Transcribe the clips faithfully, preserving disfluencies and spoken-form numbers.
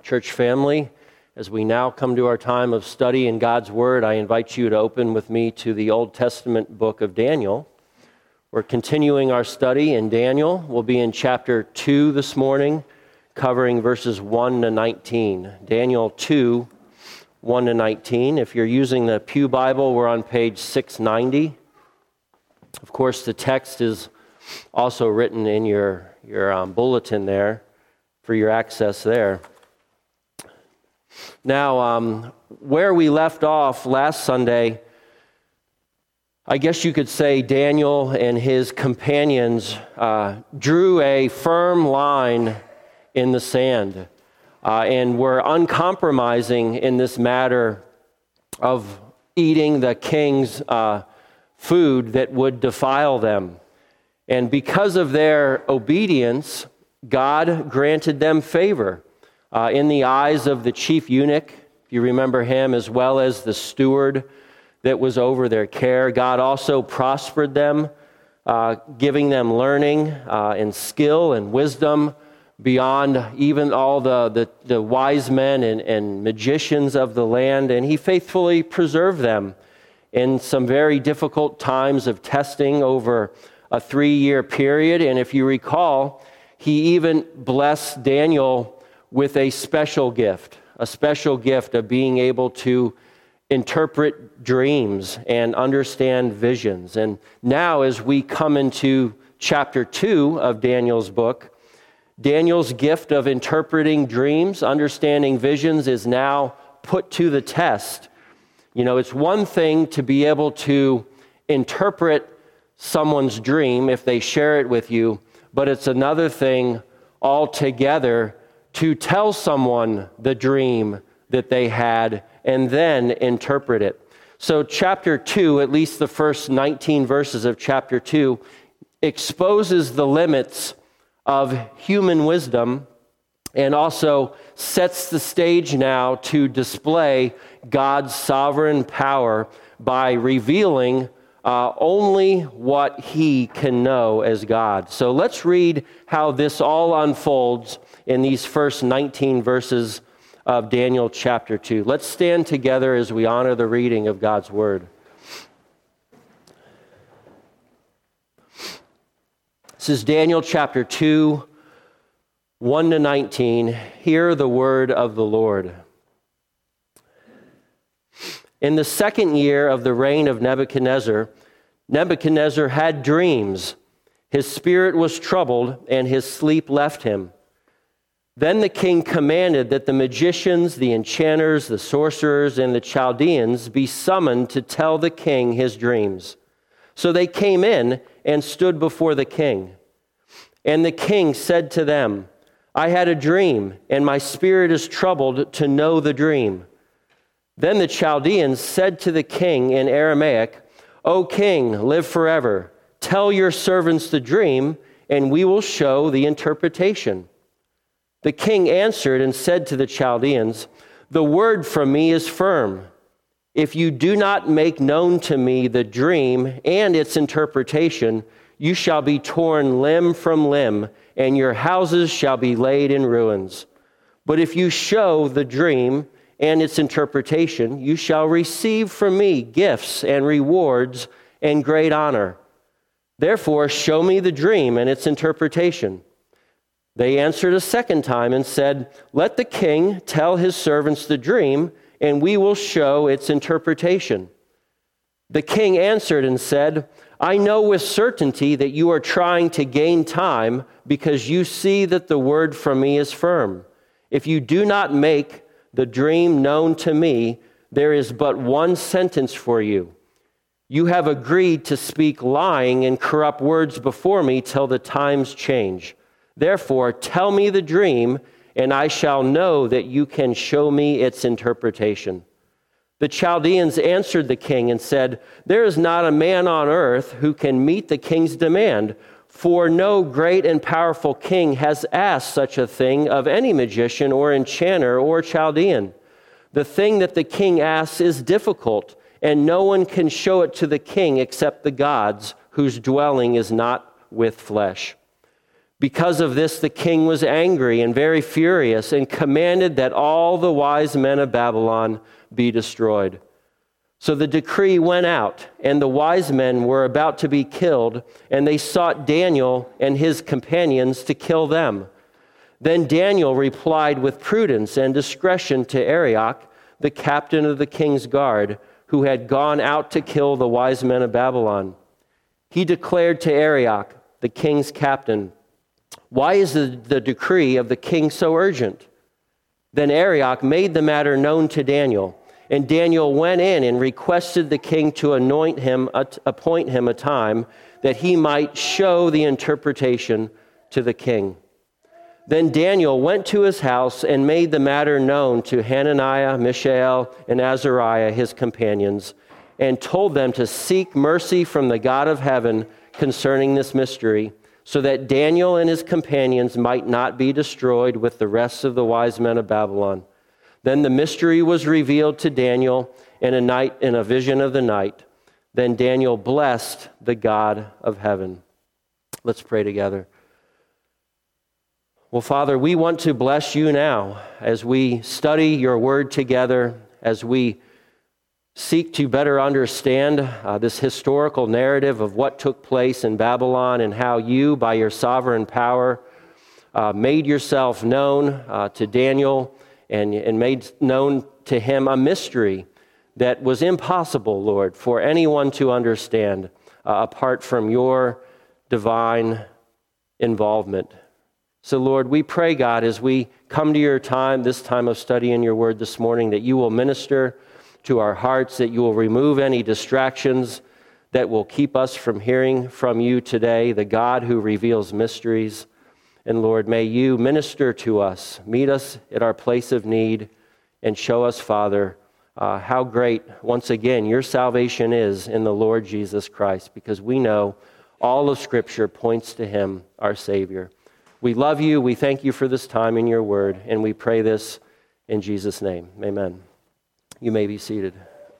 Church family, as we now come to our time of study in God's Word, I invite you to open with me to the Old Testament book of Daniel. We're continuing our study in Daniel. We'll be in chapter two this morning, covering verses one to nineteen. Daniel two, one to nineteen. If you're using the Pew Bible, we're on page six ninety. Of course, the text is also written in your, your um, bulletin there for your access there. Now, um, where we left off last Sunday, I guess you could say Daniel and his companions uh, drew a firm line in the sand uh, and were uncompromising in this matter of eating the king's uh, food that would defile them. And because of their obedience, God granted them favor uh, in the eyes of the chief eunuch, if you remember him, as well as the steward that was over their care. God also prospered them, uh, giving them learning uh, and skill and wisdom beyond even all the, the, the wise men and, and magicians of the land. And he faithfully preserved them in some very difficult times of testing over a three-year period. And if you recall, he even blessed Daniel with a special gift, a special gift of being able to interpret dreams and understand visions. And now as we come into chapter two of Daniel's book, Daniel's gift of interpreting dreams, understanding visions is now put to the test. You know, it's one thing to be able to interpret someone's dream if they share it with you, but it's another thing altogether to tell someone the dream that they had and then interpret it. So chapter two, at least the first nineteen verses of chapter two, exposes the limits of human wisdom and also sets the stage now to display God's sovereign power by revealing uh, only what he can know as God. So let's read how this all unfolds in these first nineteen verses of Daniel chapter two. Let's stand together as we honor the reading of God's Word. This is Daniel chapter two, one to nineteen. Hear the word of the Lord. In the second year of the reign of Nebuchadnezzar, Nebuchadnezzar had dreams. His spirit was troubled, and his sleep left him. Then the king commanded that the magicians, the enchanters, the sorcerers, and the Chaldeans be summoned to tell the king his dreams. So they came in and stood before the king. And the king said to them, I had a dream, and my spirit is troubled to know the dream. Then the Chaldeans said to the king in Aramaic, O king, live forever. Tell your servants the dream, and we will show the interpretation. The king answered and said to the Chaldeans, The word from me is firm. If you do not make known to me the dream and its interpretation, you shall be torn limb from limb, and your houses shall be laid in ruins. But if you show the dream and its interpretation, you shall receive from me gifts and rewards and great honor. Therefore, show me the dream and its interpretation. They answered a second time and said, Let the king tell his servants the dream, and we will show its interpretation. The king answered and said, I know with certainty that you are trying to gain time because you see that the word from me is firm. If you do not make the dream known to me, there is but one sentence for you. You have agreed to speak lying and corrupt words before me till the times change. Therefore, tell me the dream, and I shall know that you can show me its interpretation. The Chaldeans answered the king and said, There is not a man on earth who can meet the king's demand, for no great and powerful king has asked such a thing of any magician or enchanter or Chaldean. The thing that the king asks is difficult, and no one can show it to the king except the gods, whose dwelling is not with flesh. Because of this, the king was angry and very furious and commanded that all the wise men of Babylon be destroyed. So the decree went out, and the wise men were about to be killed, and they sought Daniel and his companions to kill them. Then Daniel replied with prudence and discretion to Arioch, the captain of the king's guard, who had gone out to kill the wise men of Babylon. He declared to Arioch, the king's captain, "Why is the, the decree of the king so urgent?" Then Arioch made the matter known to Daniel, and Daniel went in and requested the king to anoint him, appoint him a time that he might show the interpretation to the king. Then Daniel went to his house and made the matter known to Hananiah, Mishael, and Azariah, his companions, and told them to seek mercy from the God of heaven concerning this mystery, so that Daniel and his companions might not be destroyed with the rest of the wise men of Babylon. Then the mystery was revealed to Daniel in a night, in a vision of the night. Then Daniel blessed the God of heaven. Let's pray together. Well, Father, we want to bless you now as we study your word together, as we seek to better understand uh, this historical narrative of what took place in Babylon and how you, by your sovereign power, uh, made yourself known uh, to Daniel and, and made known to him a mystery that was impossible, Lord, for anyone to understand uh, apart from your divine involvement. So, Lord, we pray, God, as we come to your time, this time of studying your word this morning, that you will minister to our hearts, that you will remove any distractions that will keep us from hearing from you today, the God who reveals mysteries. And Lord, may you minister to us, meet us at our place of need, and show us, Father, uh, how great, once again, your salvation is in the Lord Jesus Christ, because we know all of Scripture points to him, our Savior. We love you. We thank you for this time in your word, and we pray this in Jesus' name. Amen. You may be seated.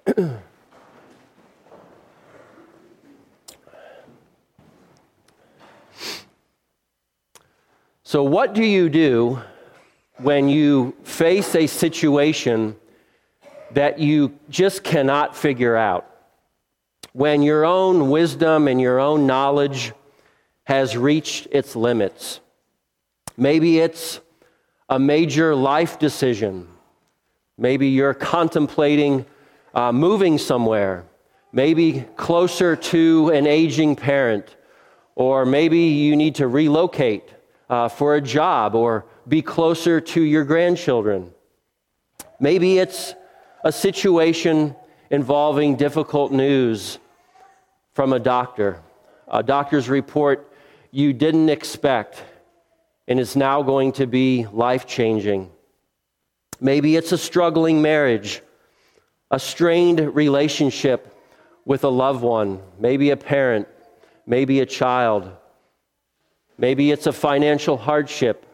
So what do you do when you face a situation that you just cannot figure out? When your own wisdom and your own knowledge has reached its limits? Maybe it's a major life decision. Maybe you're contemplating uh, moving somewhere, maybe closer to an aging parent, or maybe you need to relocate uh, for a job or be closer to your grandchildren. Maybe it's a situation involving difficult news from a doctor, a doctor's report you didn't expect and is now going to be life-changing. Maybe it's a struggling marriage, a strained relationship with a loved one, maybe a parent, maybe a child. Maybe it's a financial hardship.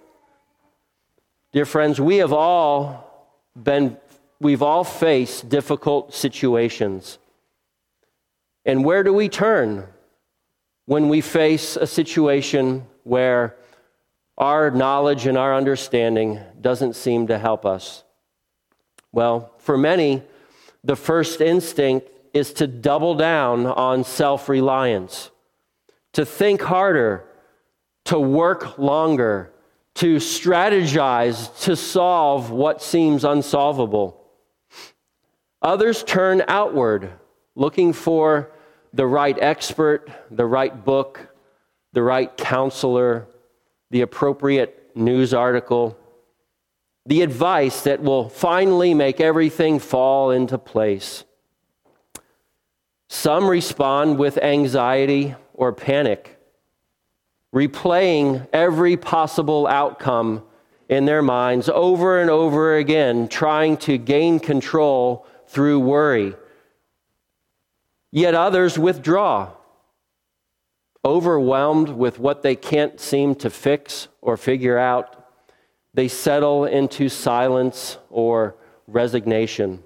Dear friends, we have all been, we've all faced difficult situations. And where do we turn when we face a situation where our knowledge and our understanding doesn't seem to help us? Well, for many, the first instinct is to double down on self-reliance, to think harder, to work longer, to strategize to solve what seems unsolvable. Others turn outward, looking for the right expert, the right book, the right counselor, the appropriate news article, the advice that will finally make everything fall into place. Some respond with anxiety or panic, replaying every possible outcome in their minds over and over again, trying to gain control through worry. Yet others withdraw, overwhelmed with what they can't seem to fix or figure out. They settle into silence or resignation.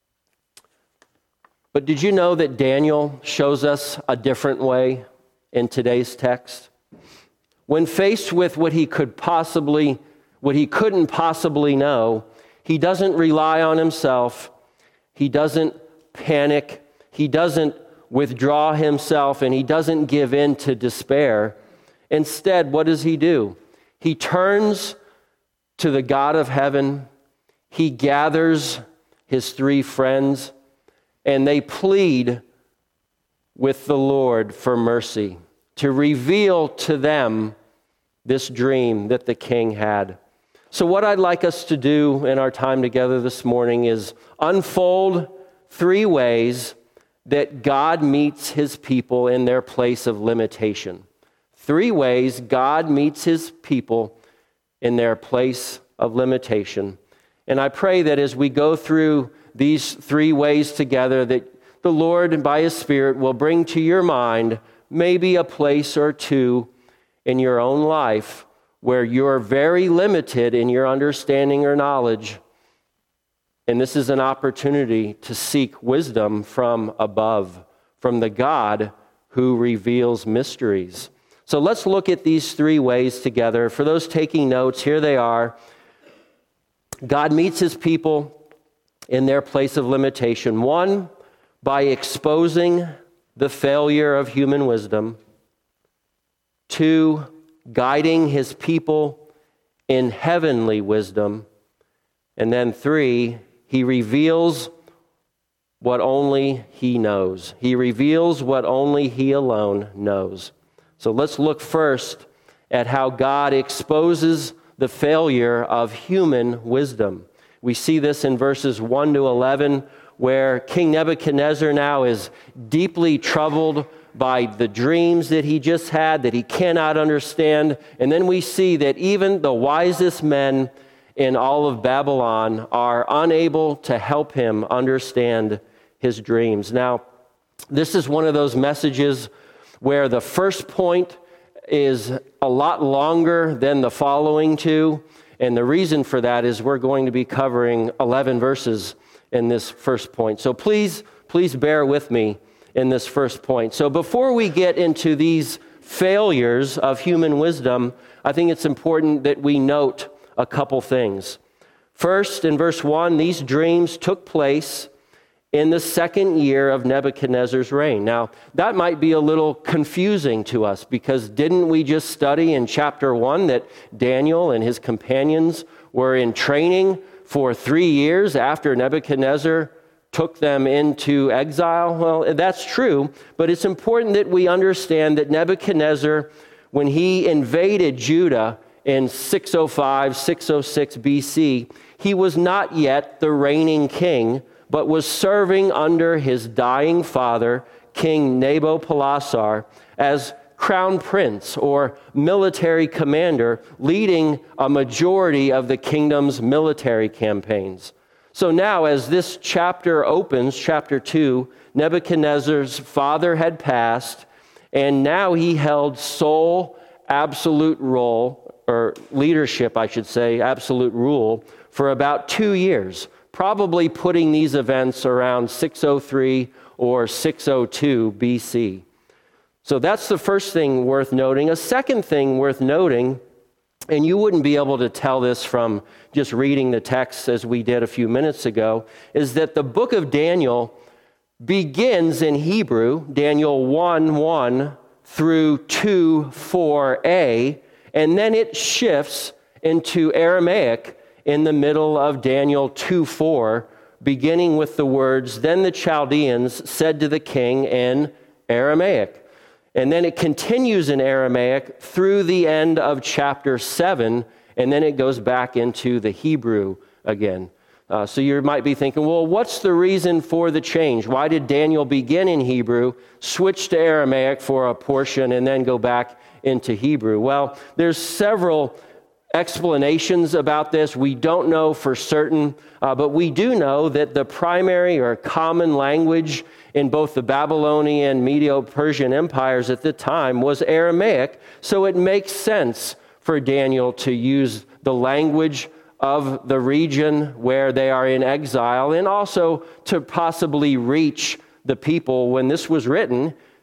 But did you know that Daniel shows us a different way in today's text? When faced with what he could possibly, what he couldn't possibly know, he doesn't rely on himself. He doesn't panic. He doesn't withdraw himself, and he doesn't give in to despair. Instead, what does he do? He turns to the God of heaven. He gathers his three friends, and they plead with the Lord for mercy to reveal to them this dream that the king had. So what I'd like us to do in our time together this morning is unfold three ways that God meets his people in their place of limitation. Three ways God meets his people in their place of limitation. And I pray that as we go through these three ways together, that the Lord, by his Spirit, will bring to your mind maybe a place or two in your own life where you're very limited in your understanding or knowledge. And this is an opportunity to seek wisdom from above, from the God who reveals mysteries. So let's look at these three ways together. For those taking notes, here they are. God meets his people in their place of limitation. One, by exposing the failure of human wisdom. Two, guiding his people in heavenly wisdom. And then three, he reveals what only he knows. He reveals what only he alone knows. So let's look first at how God exposes the failure of human wisdom. We see this in verses one to eleven, where King Nebuchadnezzar now is deeply troubled by the dreams that he just had that he cannot understand. And then we see that even the wisest men in all of Babylon are unable to help him understand his dreams. Now, this is one of those messages where the first point is a lot longer than the following two. And the reason for that is we're going to be covering eleven verses in this first point. So please, please bear with me in this first point. So before we get into these failures of human wisdom, I think it's important that we note a couple things. First, in verse one, these dreams took place in the second year of Nebuchadnezzar's reign. Now, that might be a little confusing to us, because didn't we just study in chapter one that Daniel and his companions were in training for three years after Nebuchadnezzar took them into exile? Well, that's true, but it's important that we understand that Nebuchadnezzar, when he invaded Judah in six oh five, six oh six B C, he was not yet the reigning king, but was serving under his dying father, King Nabopolassar, as crown prince or military commander, leading a majority of the kingdom's military campaigns. So now, as this chapter opens, chapter two, Nebuchadnezzar's father had passed, and now he held sole absolute role, or leadership, I should say, absolute rule, for about two years, probably putting these events around six oh three or six oh two B C. So that's the first thing worth noting. A second thing worth noting, and you wouldn't be able to tell this from just reading the text as we did a few minutes ago, is that the book of Daniel begins in Hebrew, Daniel one one through two four a, and then it shifts into Aramaic in the middle of Daniel two four, beginning with the words, "Then the Chaldeans said to the king," in Aramaic. And then it continues in Aramaic through the end of chapter seven, and then it goes back into the Hebrew again. Uh, so you might be thinking, well, what's the reason for the change? Why did Daniel begin in Hebrew, switch to Aramaic for a portion, and then go back into Hebrew? Well, there's several explanations about this. We don't know for certain, uh, but we do know that the primary or common language in both the Babylonian, Medo-Persian empires at the time was Aramaic, so it makes sense for Daniel to use the language of the region where they are in exile, and also to possibly reach the people when this was written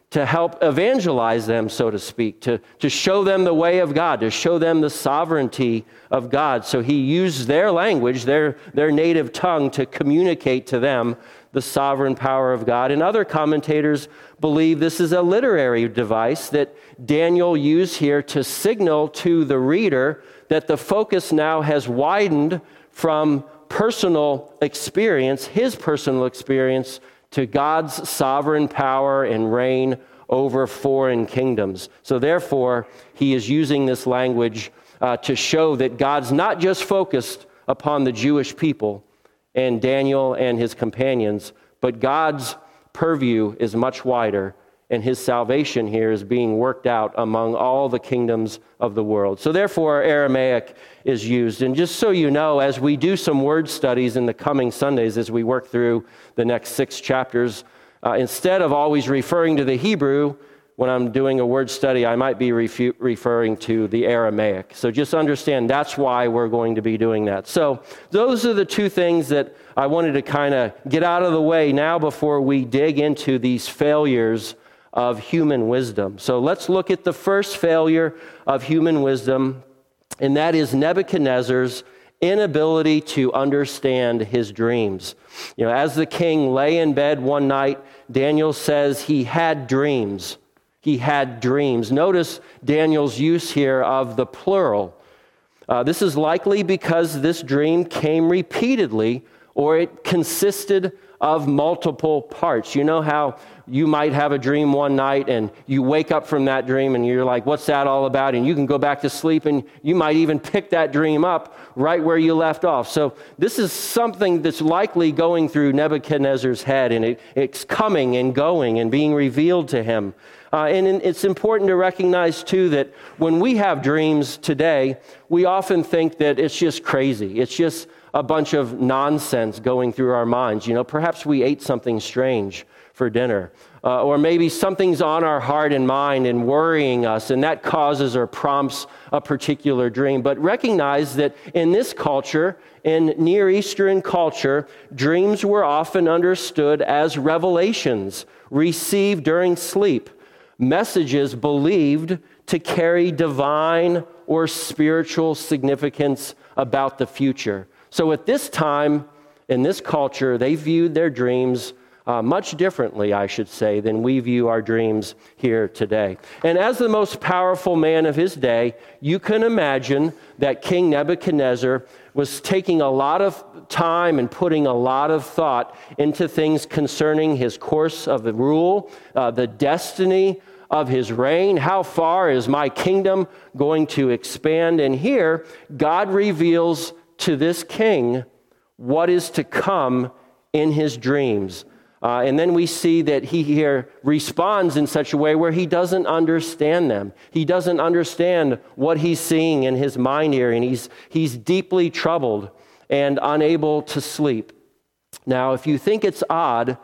to help evangelize them, so to speak, to, to show them the way of God, to show them the sovereignty of God. So he used their language, their, their native tongue, to communicate to them the sovereign power of God. And other commentators believe this is a literary device that Daniel used here to signal to the reader that the focus now has widened from personal experience, his personal experience, to God's sovereign power and reign over foreign kingdoms. So therefore, he is using this language uh, to show that God's not just focused upon the Jewish people and Daniel and his companions, but God's purview is much wider, and his salvation here is being worked out among all the kingdoms of the world. So therefore, Aramaic is used. And just so you know, as we do some word studies in the coming Sundays, as we work through the next six chapters, uh, instead of always referring to the Hebrew, when I'm doing a word study, I might be refu- referring to the Aramaic. So just understand that's why we're going to be doing that. So those are the two things that I wanted to kind of get out of the way now before we dig into these failures of human wisdom. So let's look at the first failure of human wisdom, and that is Nebuchadnezzar's inability to understand his dreams. You know, as the king lay in bed one night, Daniel says he had dreams. He had dreams. Notice Daniel's use here of the plural. Uh, this is likely because this dream came repeatedly, or it consisted of multiple parts. You know how you might have a dream one night and you wake up from that dream and you're like, what's that all about? And you can go back to sleep and you might even pick that dream up right where you left off. So this is something that's likely going through Nebuchadnezzar's head, and it, it's coming and going and being revealed to him. Uh, and it's important to recognize, too, that when we have dreams today, we often think that it's just crazy. It's just a bunch of nonsense going through our minds. You know, perhaps we ate something strange for dinner, uh, or maybe something's on our heart and mind and worrying us, and that causes or prompts a particular dream. But recognize that in this culture, in Near Eastern culture, dreams were often understood as revelations received during sleep, messages believed to carry divine or spiritual significance about the future. So at this time, in this culture, they viewed their dreams uh, much differently, I should say, than we view our dreams here today. And as the most powerful man of his day, you can imagine that King Nebuchadnezzar was taking a lot of time and putting a lot of thought into things concerning his course of the rule, uh, the destiny of his reign. How far is my kingdom going to expand? And here, God reveals to this king what is to come in his dreams. Uh, and then we see that he here responds in such a way where he doesn't understand them. He doesn't understand what he's seeing in his mind here, and he's, he's deeply troubled and unable to sleep. Now, if you think it's odd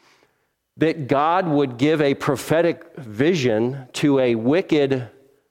that God would give a prophetic vision to a wicked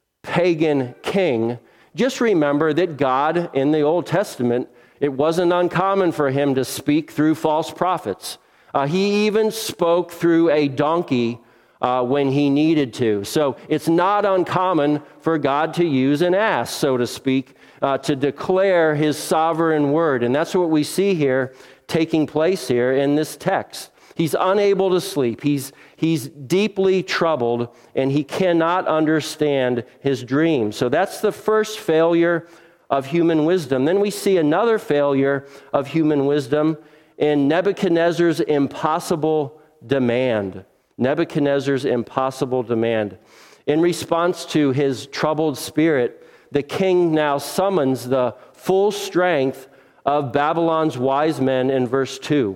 pagan king, just remember that God in the Old Testament, it wasn't uncommon for him to speak through false prophets. Uh, he even spoke through a donkey uh, when he needed to. So it's not uncommon for God to use an ass, so to speak, uh, to declare his sovereign word. And that's what we see here taking place here in this text. He's unable to sleep. He's, he's deeply troubled, and he cannot understand his dreams. So that's the first failure of human wisdom. Then we see another failure of human wisdom in Nebuchadnezzar's impossible demand. Nebuchadnezzar's impossible demand. In response to his troubled spirit, the king now summons the full strength of Babylon's wise men in verse two.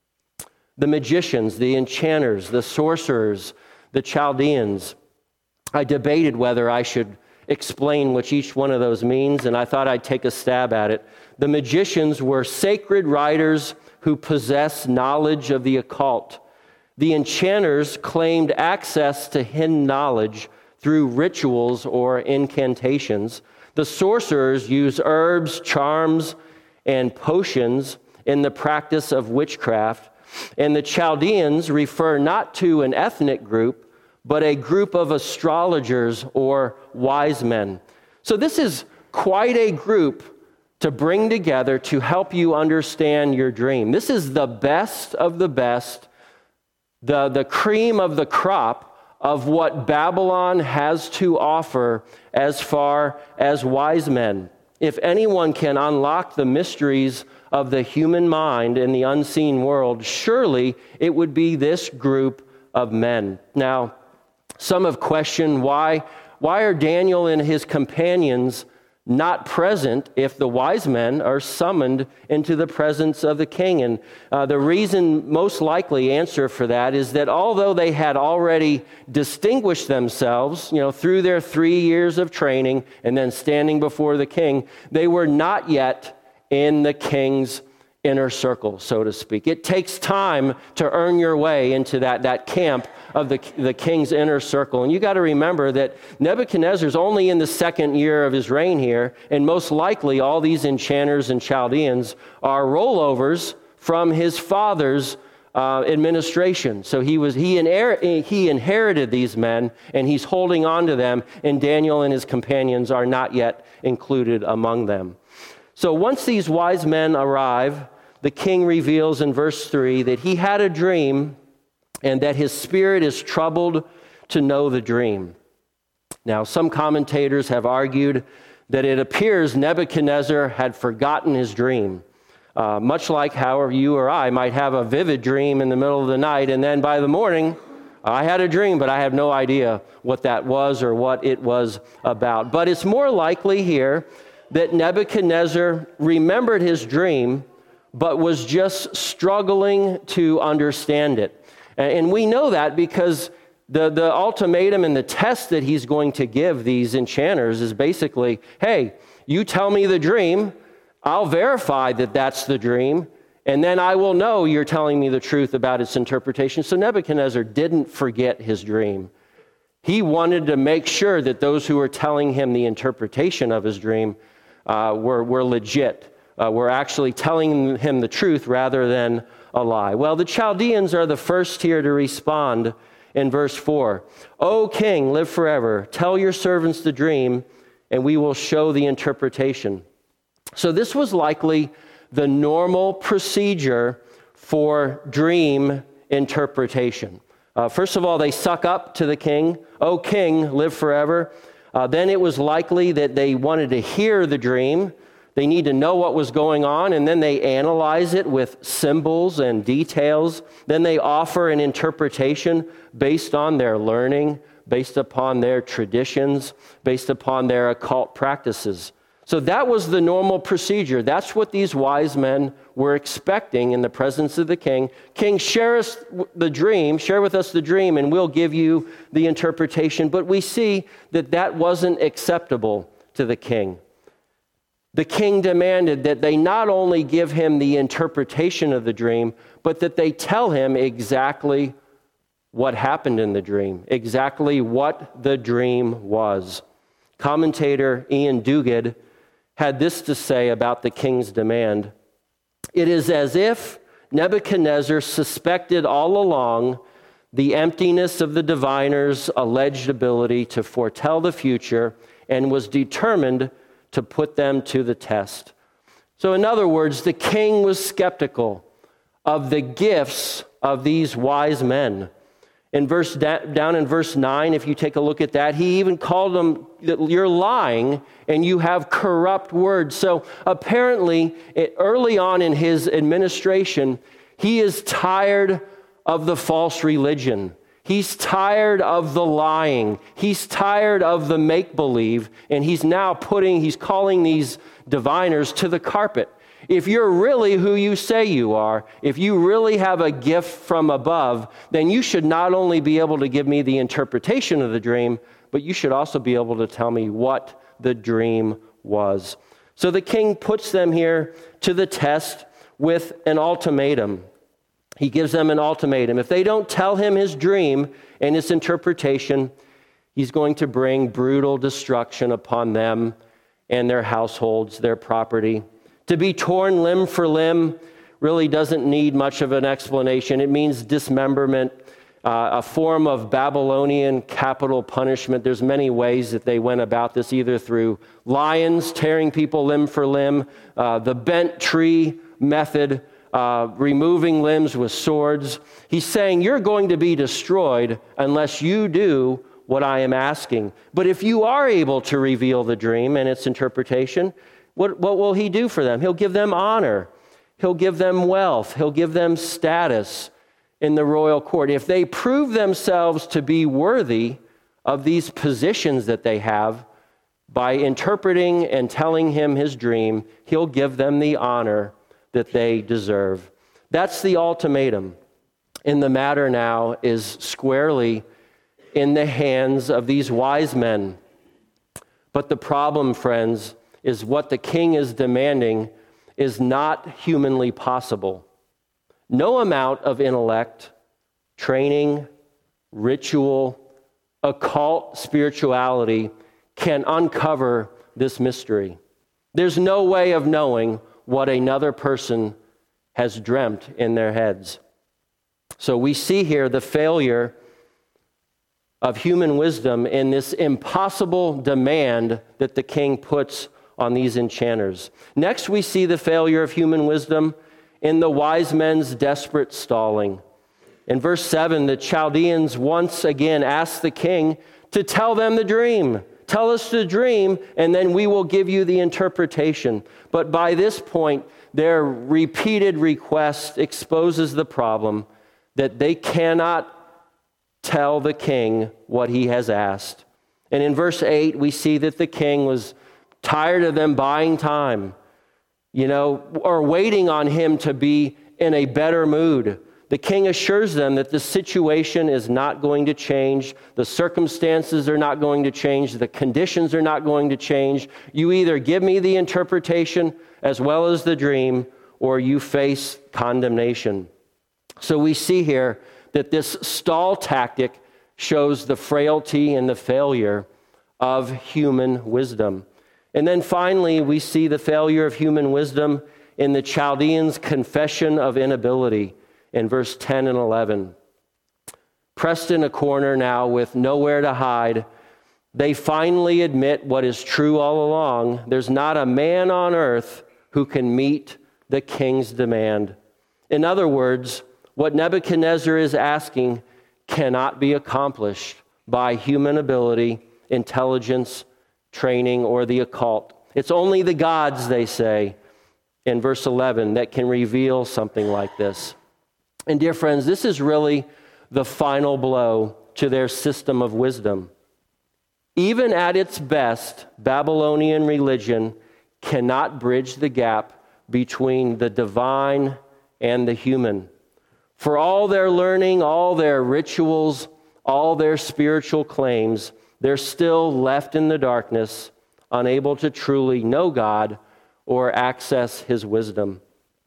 The magicians, the enchanters, the sorcerers, the Chaldeans. I debated whether I should explain what each one of those means, and I thought I'd take a stab at it. The magicians were sacred writers who possess knowledge of the occult. The enchanters claimed access to hidden knowledge through rituals or incantations. The sorcerers use herbs, charms, and potions in the practice of witchcraft. And the Chaldeans refer not to an ethnic group, but a group of astrologers or wise men. So this is quite a group to bring together to help you understand your dream. This is the best of the best, the, the cream of the crop of what Babylon has to offer as far as wise men. If anyone can unlock the mysteries of the human mind in the unseen world, surely it would be this group of men. Now, some have questioned why, why are Daniel and his companions not present if the wise men are summoned into the presence of the king? And uh, the reason, most likely answer for that, is that although they had already distinguished themselves, you know, through their three years of training and then standing before the king, they were not yet in the king's inner circle, so to speak. It takes time to earn your way into that, that camp of the, the king's inner circle. And you got to remember that Nebuchadnezzar's only in the second year of his reign here, and most likely all these enchanters and Chaldeans are rollovers from his father's uh, administration. So he was he, inher- he inherited these men, and he's holding on to them, and Daniel and his companions are not yet included among them. So once these wise men arrive, the king reveals in verse three that he had a dream and that his spirit is troubled to know the dream. Now, some commentators have argued that it appears Nebuchadnezzar had forgotten his dream, uh, much like how you or I might have a vivid dream in the middle of the night, and then by the morning, I had a dream, but I have no idea what that was or what it was about. But it's more likely here that Nebuchadnezzar remembered his dream, but was just struggling to understand it. And we know that because the, the ultimatum and the test that he's going to give these enchanters is basically, hey, you tell me the dream, I'll verify that that's the dream, and then I will know you're telling me the truth about its interpretation. So Nebuchadnezzar didn't forget his dream. He wanted to make sure that those who were telling him the interpretation of his dream Uh, were, were legit, uh, were actually telling him the truth rather than a lie. Well, the Chaldeans are the first here to respond in verse four. O king, live forever. Tell your servants the dream, and we will show the interpretation. So this was likely the normal procedure for dream interpretation. Uh, first of all, they suck up to the king. O king, live forever. Uh, then it was likely that they wanted to hear the dream. They need to know what was going on, and then they analyze it with symbols and details. Then they offer an interpretation based on their learning, based upon their traditions, based upon their occult practices. So that was the normal procedure. That's what these wise men were expecting in the presence of the king. King, share us the dream, share with us the dream, and we'll give you the interpretation. But we see that that wasn't acceptable to the king. The king demanded that they not only give him the interpretation of the dream, but that they tell him exactly what happened in the dream, exactly what the dream was. Commentator Ian Duguid had this to say about the king's demand. It is as if Nebuchadnezzar suspected all along the emptiness of the diviner's alleged ability to foretell the future and was determined to put them to the test. So in other words, the king was skeptical of the gifts of these wise men. In verse down in verse nine, if you take a look at that, he even called them, you're lying and you have corrupt words. So apparently, it, early on in his administration, he is tired of the false religion. He's tired of the lying. He's tired of the make-believe, and he's now putting, he's calling these diviners to the carpet. If you're really who you say you are, if you really have a gift from above, then you should not only be able to give me the interpretation of the dream, but you should also be able to tell me what the dream was. So the king puts them here to the test with an ultimatum. He gives them an ultimatum. If they don't tell him his dream and its interpretation, he's going to bring brutal destruction upon them and their households, their property. To be torn limb for limb really doesn't need much of an explanation. It means dismemberment. uh, a form of Babylonian capital punishment. There's many ways that they went about this, either through lions tearing people limb for limb, uh, the bent tree method, uh, removing limbs with swords. He's saying, you're going to be destroyed unless you do what I am asking. But if you are able to reveal the dream and its interpretation, what, what will he do for them? He'll give them honor. He'll give them wealth. He'll give them status in the royal court. If they prove themselves to be worthy of these positions that they have, by interpreting and telling him his dream, he'll give them the honor that they deserve. That's the ultimatum. And the matter now is squarely in the hands of these wise men. But the problem, friends, is what the king is demanding is not humanly possible. No amount of intellect, training, ritual, occult spirituality can uncover this mystery. There's no way of knowing what another person has dreamt in their heads. So we see here the failure of human wisdom in this impossible demand that the king puts on these enchanters. Next, we see the failure of human wisdom in the wise men's desperate stalling. In verse seven, the Chaldeans once again ask the king to tell them the dream. Tell us the dream, and then we will give you the interpretation. But by this point, their repeated request exposes the problem that they cannot tell the king what he has asked. And in verse eight, we see that the king was tired of them buying time, you know, or waiting on him to be in a better mood. The king assures them that the situation is not going to change. The circumstances are not going to change. The conditions are not going to change. You either give me the interpretation as well as the dream, or you face condemnation. So we see here that this stall tactic shows the frailty and the failure of human wisdom. And then finally, we see the failure of human wisdom in the Chaldeans' confession of inability in verse ten and eleven. Pressed in a corner now with nowhere to hide, they finally admit what is true all along. There's not a man on earth who can meet the king's demand. In other words, what Nebuchadnezzar is asking cannot be accomplished by human ability, intelligence, training, or the occult. It's only the gods, they say, in verse eleven, that can reveal something like this. And dear friends, this is really the final blow to their system of wisdom. Even at its best, Babylonian religion cannot bridge the gap between the divine and the human. For all their learning, all their rituals, all their spiritual claims, they're still left in the darkness, unable to truly know God or access his wisdom.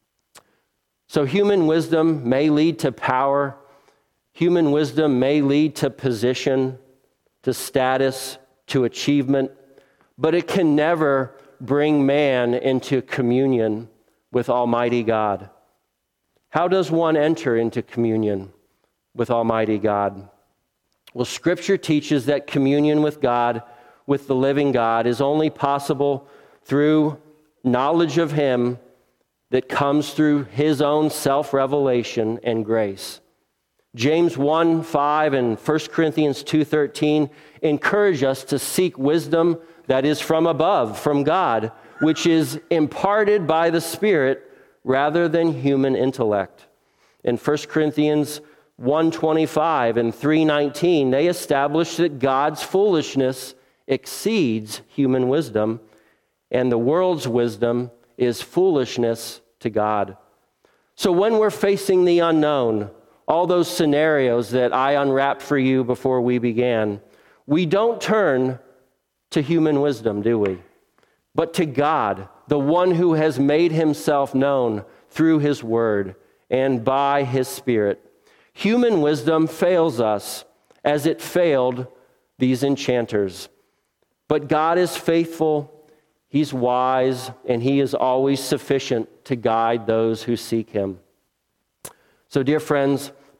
So human wisdom may lead to power. Human wisdom may lead to position, to status, to achievement, but it can never bring man into communion with Almighty God. How does one enter into communion with Almighty God? Well, Scripture teaches that communion with God, with the living God, is only possible through knowledge of Him that comes through His own self-revelation and grace. James one five and First Corinthians two thirteen encourage us to seek wisdom that is from above, from God, which is imparted by the Spirit rather than human intellect. In First Corinthians one twenty-five and three nineteen, they establish that God's foolishness exceeds human wisdom, and the world's wisdom is foolishness to God. So when we're facing the unknown, all those scenarios that I unwrapped for you before we began, we don't turn to human wisdom, do we? But to God, the one who has made himself known through his word and by his Spirit. Human wisdom fails us as it failed these enchanters. But God is faithful, he's wise, and he is always sufficient to guide those who seek him. So, dear friends,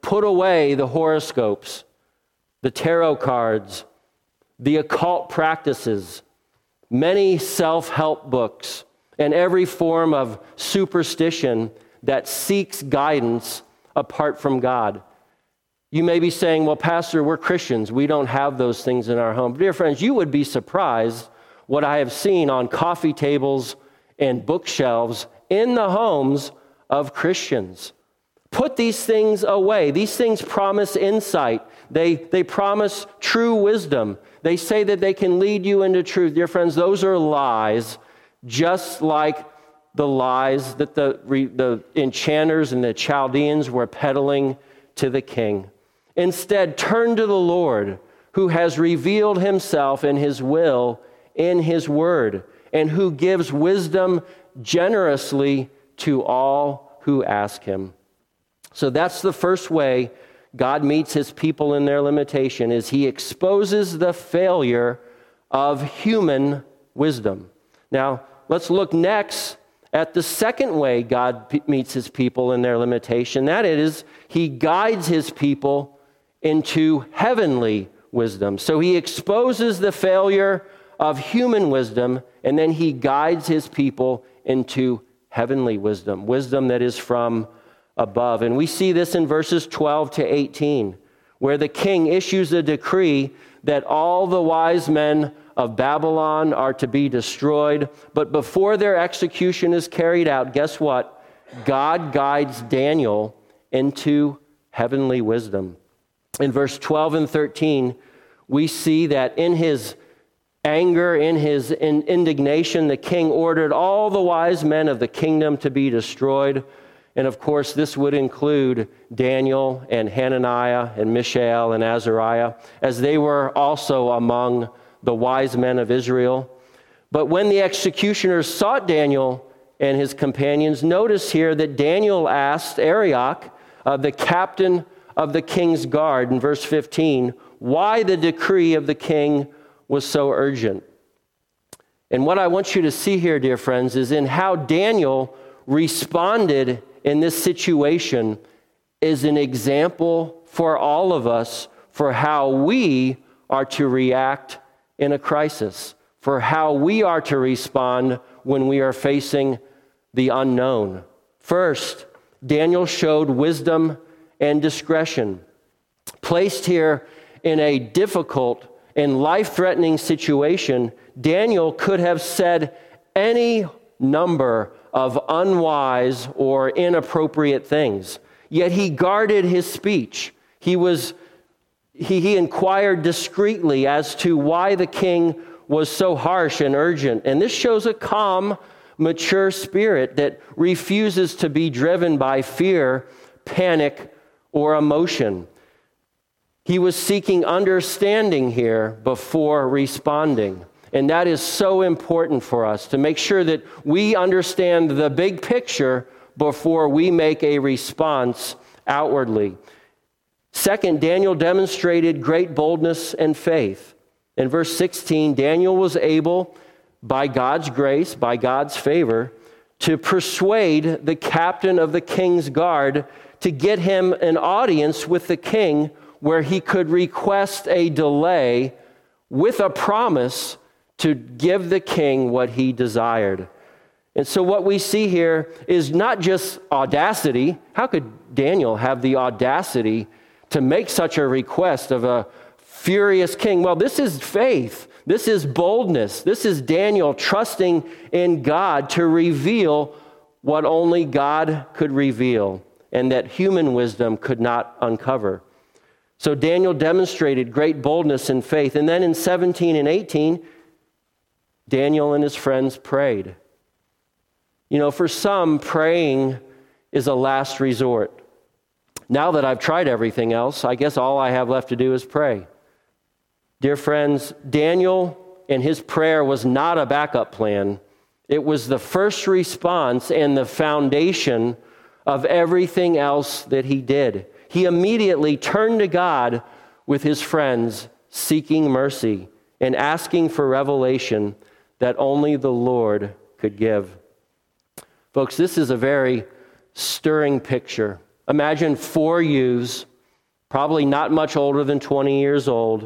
put away the horoscopes, the tarot cards, the occult practices, many self-help books, and every form of superstition that seeks guidance apart from God. You may be saying, well, Pastor, we're Christians. We don't have those things in our home. Dear friends, you would be surprised what I have seen on coffee tables and bookshelves in the homes of Christians. Put these things away. These things promise insight. They, they promise true wisdom. They say that they can lead you into truth. Dear friends, those are lies, just like the lies that the, the enchanters and the Chaldeans were peddling to the king. Instead, turn to the Lord, who has revealed himself in his will in his word, and who gives wisdom generously to all who ask him. So that's the first way God meets his people in their limitation, is he exposes the failure of human wisdom. Now, let's look next at the second way God p- meets his people in their limitation. That is, he guides his people into heavenly wisdom. So he exposes the failure of human wisdom, and then he guides his people into heavenly wisdom, wisdom that is from above. And we see this in verses twelve to eighteen, where the king issues a decree that all the wise men of Babylon are to be destroyed. But before their execution is carried out, guess what? God guides Daniel into heavenly wisdom. In verse twelve and thirteen, we see that in his anger, in his indignation, the king ordered all the wise men of the kingdom to be destroyed. And of course, this would include Daniel and Hananiah and Mishael and Azariah, as they were also among the wise men of Israel. But when the executioners sought Daniel and his companions, notice here that Daniel asked Arioch, uh, the captain of the king's guard, in verse fifteen, why the decree of the king was so urgent. And what I want you to see here, dear friends, is in how Daniel responded in this situation is an example for all of us for how we are to react in a crisis, for how we are to respond when we are facing the unknown. First, Daniel showed wisdom and discretion. Placed here in a difficult and life-threatening situation, Daniel could have said any number of unwise or inappropriate things. Yet he guarded his speech. He was he, he inquired discreetly as to why the king was so harsh and urgent. And this shows a calm, mature spirit that refuses to be driven by fear, panic, or emotion. He was seeking understanding here before responding. And that is so important for us, to make sure that we understand the big picture before we make a response outwardly. Second, Daniel demonstrated great boldness and faith. In verse sixteen, Daniel was able, by God's grace, by God's favor, to persuade the captain of the king's guard to get him an audience with the king where he could request a delay with a promise to give the king what he desired. And so what we see here is not just audacity. How could Daniel have the audacity to make such a request of a furious king? Well, this is faith. This is boldness. This is Daniel trusting in God to reveal what only God could reveal and that human wisdom could not uncover. So Daniel demonstrated great boldness and faith. And then in seventeen and eighteen, Daniel and his friends prayed. You know, for some, praying is a last resort. Now that I've tried everything else, I guess all I have left to do is pray. Dear friends, Daniel and his prayer was not a backup plan. It was the first response and the foundation of everything else that he did. He immediately turned to God with his friends, seeking mercy and asking for revelation that only the Lord could give. Folks, this is a very stirring picture. Imagine four youths probably not much older than twenty years old,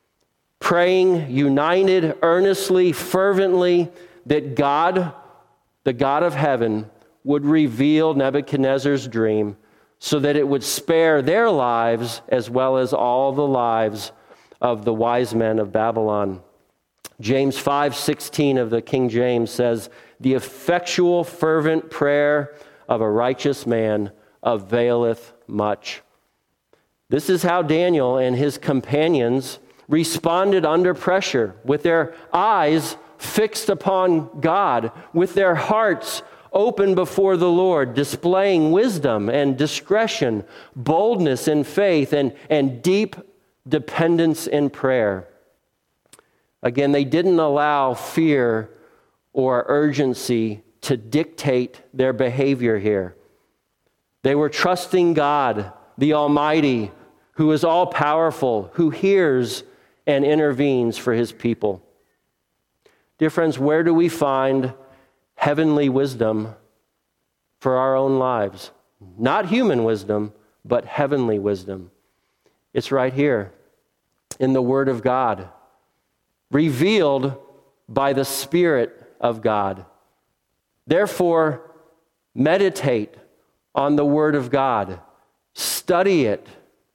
praying united, earnestly, fervently that God, the God of heaven, would reveal Nebuchadnezzar's dream so that it would spare their lives as well as all the lives of the wise men of Babylon. James five sixteen of the King James says, "The effectual fervent prayer of a righteous man availeth much." This is how Daniel and his companions responded under pressure, with their eyes fixed upon God, with their hearts open before the Lord, displaying wisdom and discretion, boldness in faith, and, and deep dependence in prayer. Again, they didn't allow fear or urgency to dictate their behavior here. They were trusting God, the Almighty, who is all-powerful, who hears and intervenes for his people. Dear friends, where do we find heavenly wisdom for our own lives? Not human wisdom, but heavenly wisdom. It's right here in the Word of God, revealed by the Spirit of God. Therefore, meditate on the Word of God. Study it.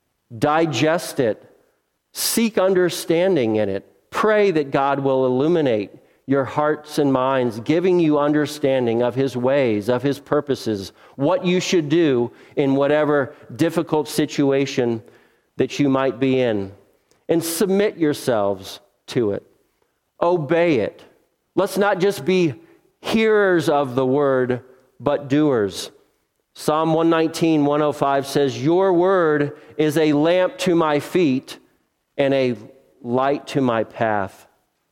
Digest it. Seek understanding in it. Pray that God will illuminate your hearts and minds, giving you understanding of his ways, of his purposes, what you should do in whatever difficult situation that you might be in. And submit yourselves to it. Obey it. Let's not just be hearers of the word, but doers. Psalm one nineteen, one oh five says, "Your word is a lamp to my feet and a light to my path."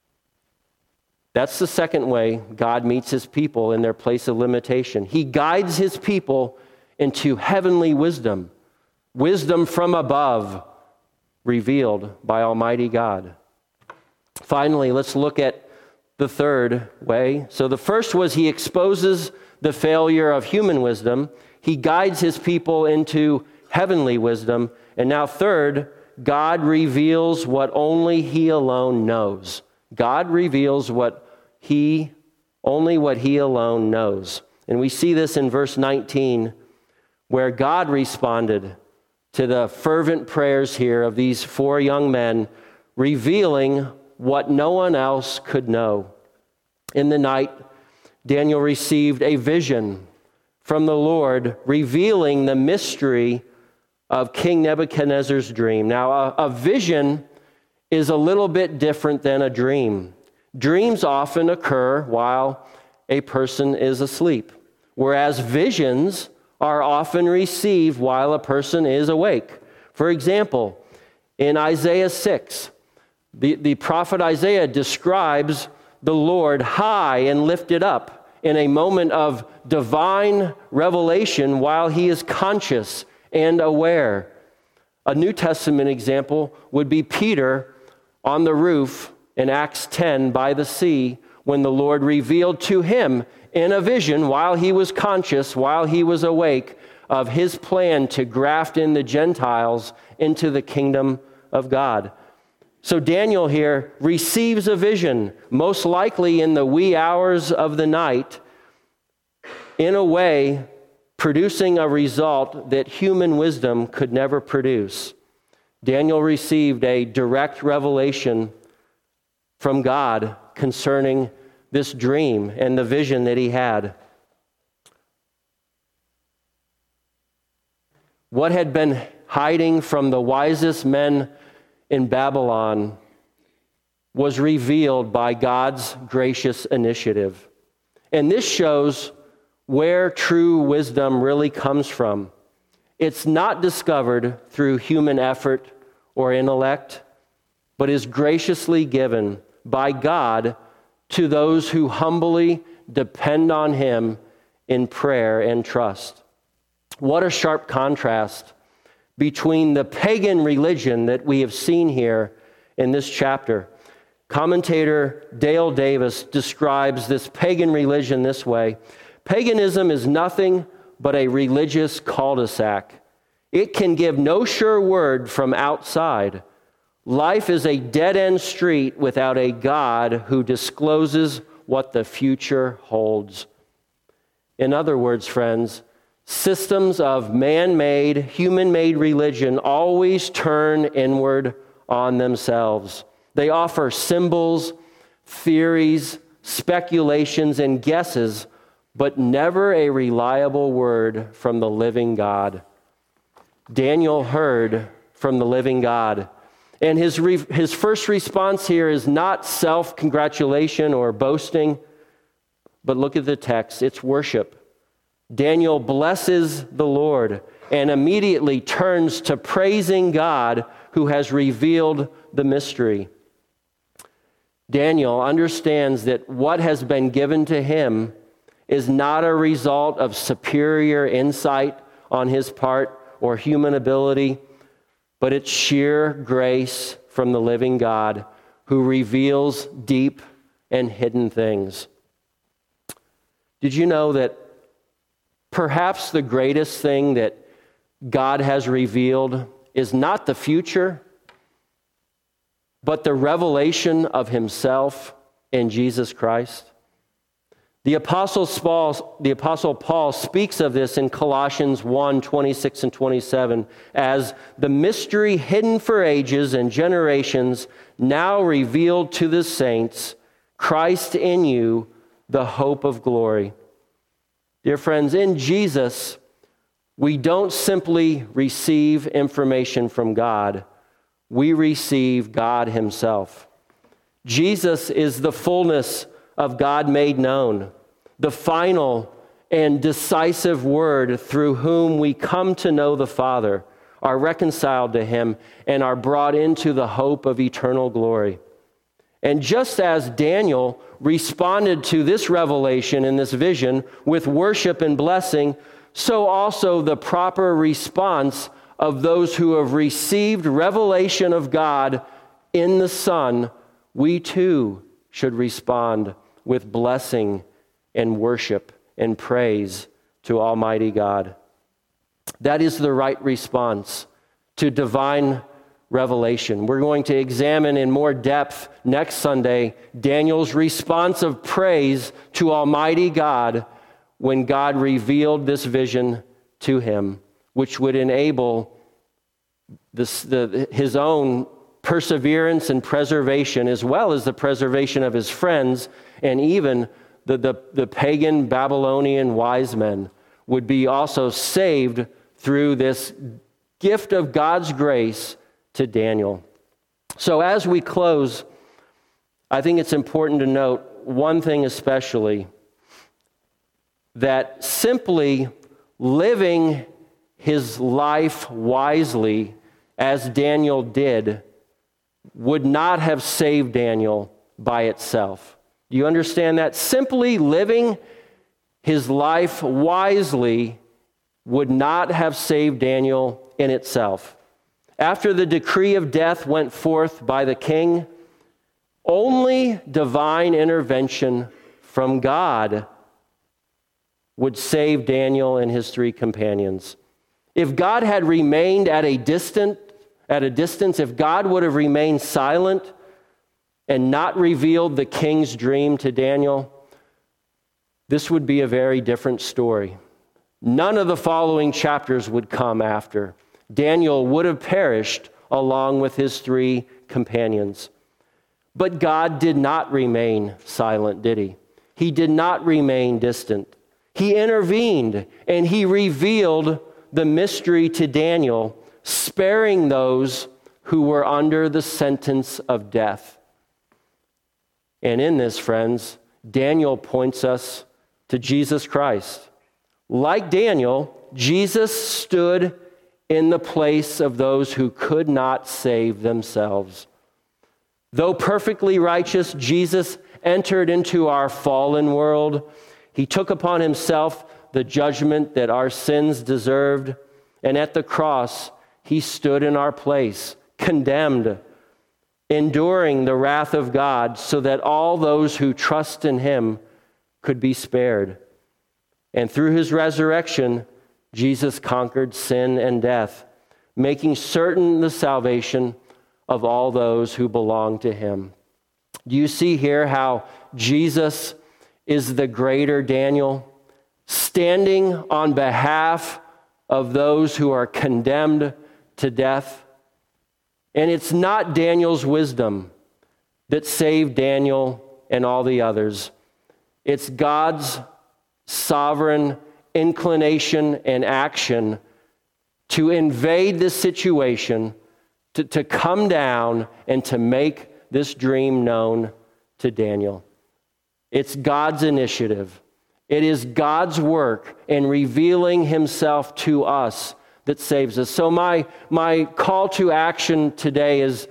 That's the second way God meets his people in their place of limitation. He guides his people into heavenly wisdom, wisdom from above, revealed by Almighty God. Finally, let's look at the third way. So the first was he exposes the failure of human wisdom. He guides his people into heavenly wisdom. And now third, God reveals what only he alone knows. God reveals what he, only what he alone knows. And we see this in verse nineteen, where God responded to the fervent prayers here of these four young men, revealing what no one else could know. In the night, Daniel received a vision from the Lord, revealing the mystery of King Nebuchadnezzar's dream. Now, a, a vision is a little bit different than a dream. Dreams often occur while a person is asleep, whereas visions are often received while a person is awake. For example, in Isaiah six, the, the prophet Isaiah describes the Lord high and lifted up in a moment of divine revelation while he is conscious and aware. A New Testament example would be Peter on the roof in Acts ten by the sea, when the Lord revealed to him in a vision while he was conscious, while he was awake, of his plan to graft in the Gentiles into the kingdom of God. So Daniel here receives a vision, most likely in the wee hours of the night, in a way producing a result that human wisdom could never produce. Daniel received a direct revelation from God concerning this dream and the vision that he had. What had been hiding from the wisest men in Babylon was revealed by God's gracious initiative. And this shows where true wisdom really comes from. It's not discovered through human effort or intellect, but is graciously given by God to those who humbly depend on him in prayer and trust. What a sharp contrast between the pagan religion that we have seen here in this chapter. Commentator Dale Davis describes this pagan religion this way: paganism is nothing but a religious cul-de-sac. It can give no sure word from outside. Life is a dead-end street without a God who discloses what the future holds. In other words, friends, systems of man-made, human-made religion always turn inward on themselves. They offer symbols, theories, speculations, and guesses, but never a reliable word from the living God. Daniel heard from the living God. And his, re- his first response here is not self-congratulation or boasting, but look at the text, it's worship. Daniel blesses the Lord and immediately turns to praising God who has revealed the mystery. Daniel understands that what has been given to him is not a result of superior insight on his part or human ability, but it's sheer grace from the living God who reveals deep and hidden things. Did you know that perhaps the greatest thing that God has revealed is not the future, but the revelation of himself in Jesus Christ? The Apostle Paul, the Apostle Paul speaks of this in Colossians one, twenty-six and twenty-seven as the mystery hidden for ages and generations now revealed to the saints, Christ in you, the hope of glory. Dear friends, in Jesus, we don't simply receive information from God, we receive God himself. Jesus is the fullness of God made known, the final and decisive word through whom we come to know the Father, are reconciled to him, and are brought into the hope of eternal glory. And just as Daniel responded to this revelation and this vision with worship and blessing, so also the proper response of those who have received revelation of God in the Son, we too should respond with blessing and worship and praise to Almighty God. That is the right response to divine revelation. We're going to examine in more depth next Sunday Daniel's response of praise to Almighty God when God revealed this vision to him, which would enable this, the, his own perseverance and preservation, as well as the preservation of his friends, and even the, the, the pagan Babylonian wise men would be also saved through this gift of God's grace to Daniel. So as we close, I think it's important to note one thing especially, that simply living his life wisely as Daniel did would not have saved Daniel by itself. Do you understand that? Simply living his life wisely would not have saved Daniel in itself. After the decree of death went forth by the king, only divine intervention from God would save Daniel and his three companions. If God had remained at a distant, at a distance, if God would have remained silent and not revealed the king's dream to Daniel, this would be a very different story. None of the following chapters would come after. Daniel would have perished along with his three companions. But God did not remain silent, did he? He did not remain distant. He intervened and he revealed the mystery to Daniel, sparing those who were under the sentence of death. And in this, friends, Daniel points us to Jesus Christ. Like Daniel, Jesus stood in the place of those who could not save themselves. Though perfectly righteous, Jesus entered into our fallen world. He took upon himself the judgment that our sins deserved, and at the cross, he stood in our place, condemned, enduring the wrath of God, so that all those who trust in him could be spared. And through his resurrection, Jesus conquered sin and death, making certain the salvation of all those who belong to him. Do you see here how Jesus is the greater Daniel, standing on behalf of those who are condemned to death? And it's not Daniel's wisdom that saved Daniel and all the others. It's God's sovereign inclination and action to invade this situation, to, to come down and to make this dream known to Daniel. It's God's initiative. It is God's work in revealing himself to us that saves us. So my, my call to action today is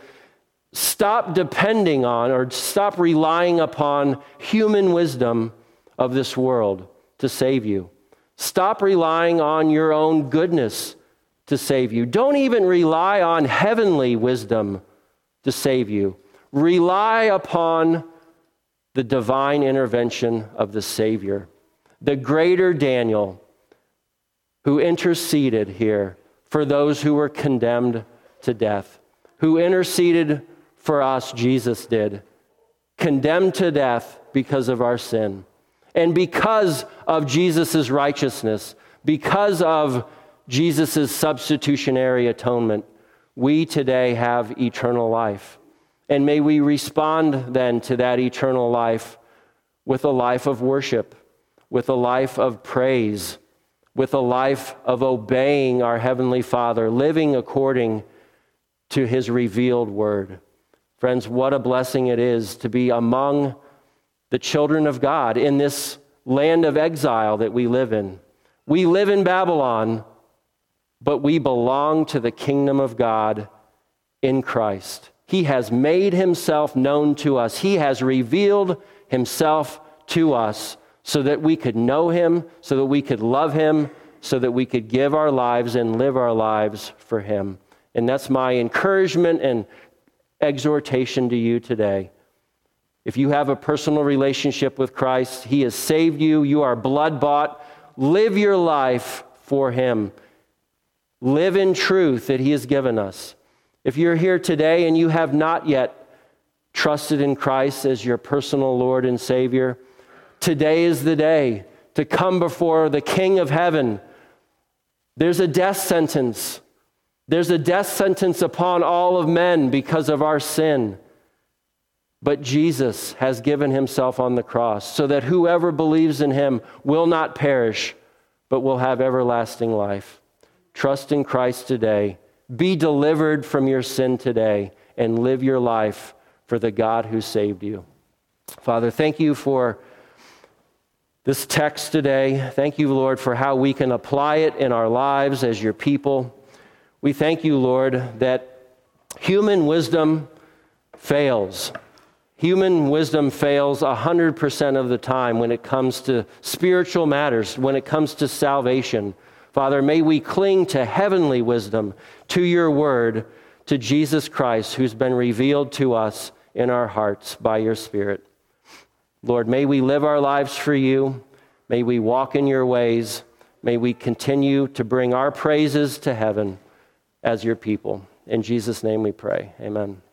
stop depending on or stop relying upon human wisdom of this world to save you. Stop relying on your own goodness to save you. Don't even rely on heavenly wisdom to save you. Rely upon the divine intervention of the Savior, the greater Daniel, who interceded here for those who were condemned to death, who interceded for us, Jesus did, condemned to death because of our sin. And because of Jesus' righteousness, because of Jesus' substitutionary atonement, we today have eternal life. And may we respond then to that eternal life with a life of worship, with a life of praise, with a life of obeying our Heavenly Father, living according to his revealed word. Friends, what a blessing it is to be among the children of God in this land of exile that we live in. We live in Babylon, but we belong to the kingdom of God in Christ. He has made himself known to us. He has revealed himself to us so that we could know him, so that we could love him, so that we could give our lives and live our lives for him. And that's my encouragement and exhortation to you today. If you have a personal relationship with Christ, he has saved you, you are blood-bought, live your life for him. Live in truth that he has given us. If you're here today and you have not yet trusted in Christ as your personal Lord and Savior, today is the day to come before the King of Heaven. There's a death sentence. There's a death sentence upon all of men because of our sin. But Jesus has given himself on the cross so that whoever believes in him will not perish, but will have everlasting life. Trust in Christ today. Be delivered from your sin today and live your life for the God who saved you. Father, thank you for this text today. Thank you, Lord, for how we can apply it in our lives as your people. We thank you, Lord, that human wisdom fails. Human wisdom fails one hundred percent of the time when it comes to spiritual matters, when it comes to salvation. Father, may we cling to heavenly wisdom, to your word, to Jesus Christ, who's been revealed to us in our hearts by your Spirit. Lord, may we live our lives for you. May we walk in your ways. May we continue to bring our praises to heaven as your people. In Jesus' name we pray. Amen.